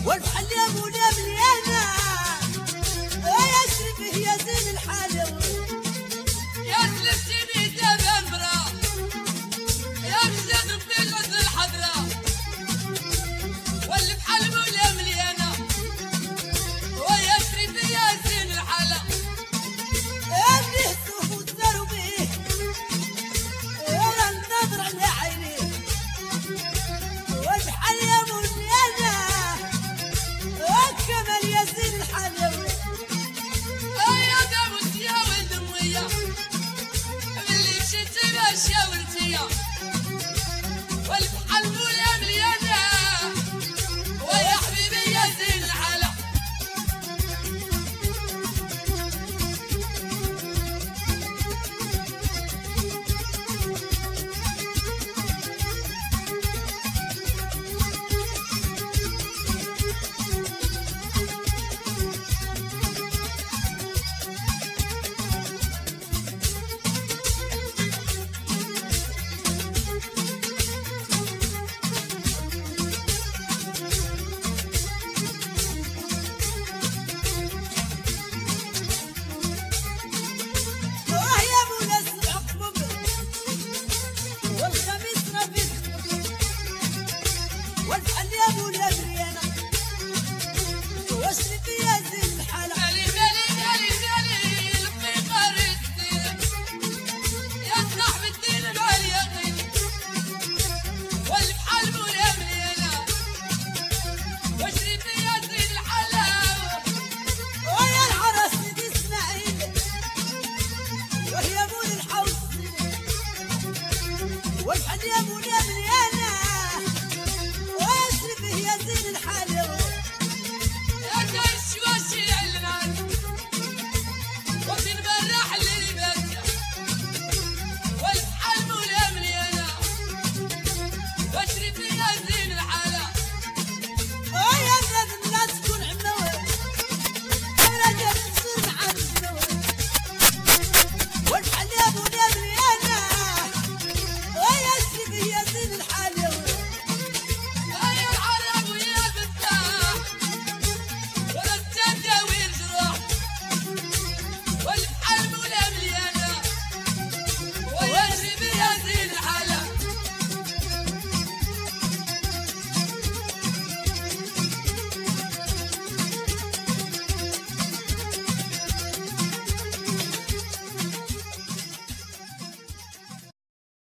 والفحل يا مولا مليانة يا شريف يا زين الحالة يا سلفتيني دابا مرا يا مزيان في الغد الحضرة والفحل مولا مليانة ويا شريف يا زين الحالة اللي السوق والدار بيه يا النظر على عينيه والفحل يا مليانة كمال يا زين الحالة يا داوود يا ولد مويا ملي مشيتي ماشية ولتيا والفحل مولا مليانة ويا حبيبي يا زين الحالة يا مولا السبع قمم والخميس ربيع والفحل يا مولا مليانة واشرف يا زين الحالة مالي مالي مالي مالي القيقة ريتين يا صاحب الدين مع اليقين والفحل مولا مليانة واشرف يا زين الحلاوة ويا العرس سيدي اسماعيل وهي مول الحوس والفحل يا مولا مليانة واشرف يا زين الحالة يا كاش واشي علنان وفي نبرح اللي بات والفحل مولا مليانة واشرف يا زين